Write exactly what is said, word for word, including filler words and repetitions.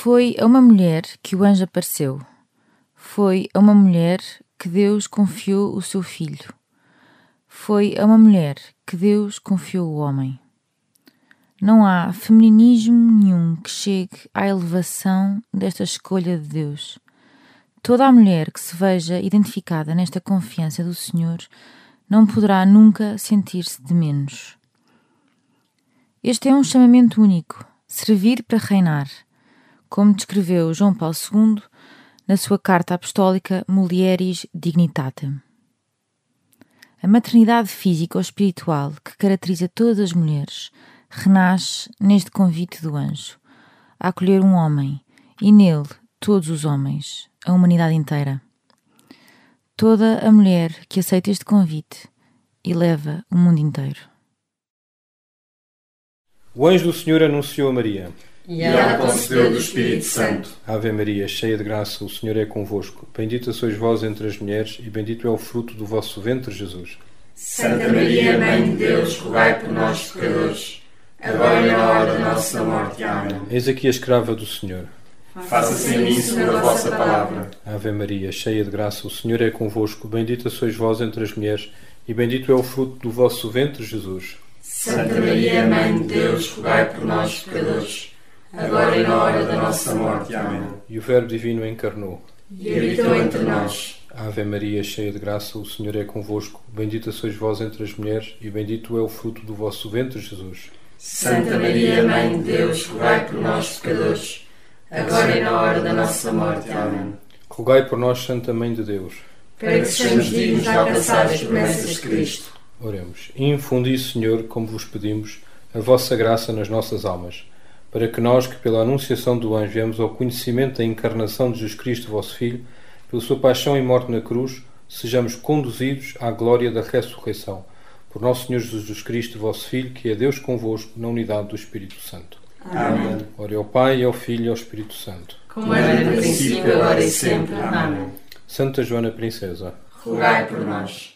Foi a uma mulher que o anjo apareceu. Foi a uma mulher que Deus confiou o seu filho. Foi a uma mulher que Deus confiou o homem. Não há femininismo nenhum que chegue à elevação desta escolha de Deus. Toda a mulher que se veja identificada nesta confiança do Senhor não poderá nunca sentir-se de menos. Este é um chamamento único, servir para reinar, como descreveu João Paulo segundo na sua carta apostólica Mulieris Dignitatem. A maternidade física ou espiritual que caracteriza todas as mulheres renasce neste convite do anjo a acolher um homem e nele todos os homens, a humanidade inteira. Toda a mulher que aceita este convite eleva o mundo inteiro. O anjo do Senhor anunciou a Maria. E ela concebeu do Espírito Santo. Ave Maria, cheia de graça, o Senhor é convosco. Bendita sois vós entre as mulheres, e bendito é o fruto do vosso ventre, Jesus. Santa Maria, Mãe de Deus, rogai por nós, pecadores, agora e na hora da nossa morte. Amém. Eis aqui a escrava do Senhor. Faça-se em mim segundo a vossa palavra. Ave Maria, cheia de graça, o Senhor é convosco. Bendita sois vós entre as mulheres, e bendito é o fruto do vosso ventre, Jesus. Santa Maria, Mãe de Deus, rogai por nós, pecadores, agora e na hora da nossa morte. Amém. E o Verbo Divino encarnou E habitou entre nós. Ave Maria, cheia de graça, o Senhor é convosco. Bendita sois vós entre as mulheres, e bendito é o fruto do vosso ventre, Jesus. Santa Maria, Mãe de Deus, rogai por nós, pecadores, agora e na hora da nossa morte. Amém. Rogai por nós, Santa Mãe de Deus, para que sejamos dignos de alcançar as promessas de Cristo. Oremos. E infundi, Senhor, como vos pedimos, a vossa graça nas nossas almas, para que nós, que pela anunciação do anjo viemos ao conhecimento da encarnação de Jesus Cristo, vosso Filho, pela sua paixão e morte na cruz, sejamos conduzidos à glória da ressurreição. Por nosso Senhor Jesus Cristo, vosso Filho, que é Deus convosco, na unidade do Espírito Santo. Amém. Ore ao Pai, ao Filho e ao Espírito Santo. Como era no princípio, agora e sempre. Amém. Santa Joana Princesa, rogai por nós.